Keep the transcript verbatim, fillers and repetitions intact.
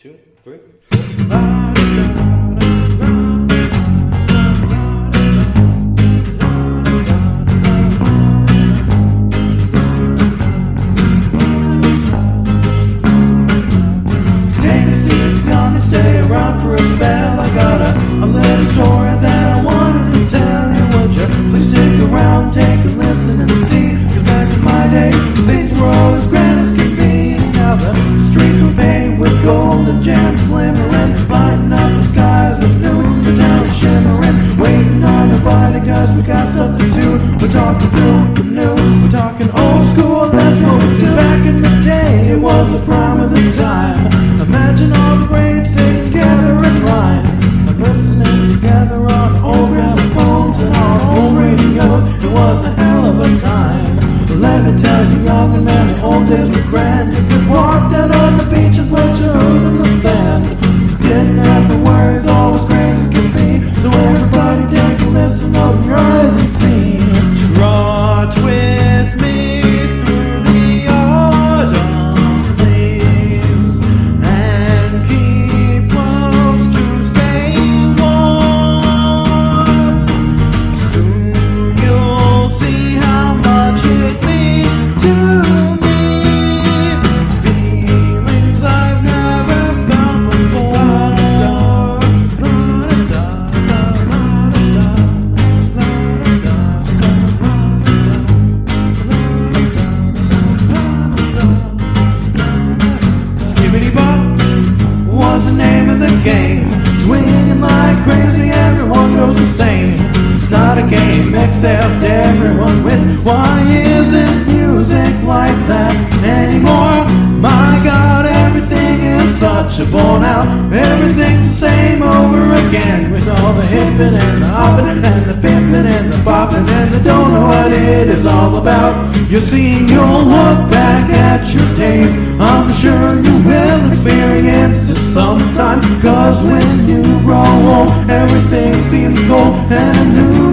two, three. Take a seat, young, and stay around for a spell. I got a, a little story that I wanted to tell you. Would you please stick around, take a listen and see? 'Cause back in my day, things were always grand as could be. And now the streets were paved with gold and gems glimmering, lighting up the skies of noon. The town shimmering, waiting on nobody 'cause we got stuff to do. We're talking through the new, we're talking old school. That's what we do. Back in the day, it was the prime of the time. Imagine all the greats sitting together in line, and listening together on old gramophones and on old radios. It was a hell of a time. But let me tell you, young and man, the old days were grand. You could walk down on the beach and put your hose in the sand. You didn't have to worry, it's always great as could be. So everybody take a listen, open your eyes and see. Trot with me through the autumn leaves and keep close to stay warm. Soon you'll see how much it means to me. Feelings I've never felt before. Skibbity Bop was the name of the game. Swinging like crazy, everyone goes insane. It's not a game except everyone wins. Why isn't music like that anymore? My God, everything is such a bore now. Everything's the same over again, with all the hippin' and the hoppin' and the pimpin' and the boppin' and the don't know what it is all about. You see, you'll look back at your days. I'm sure you will experience it sometime. 'Cause when you grow old, everything seems cold and new.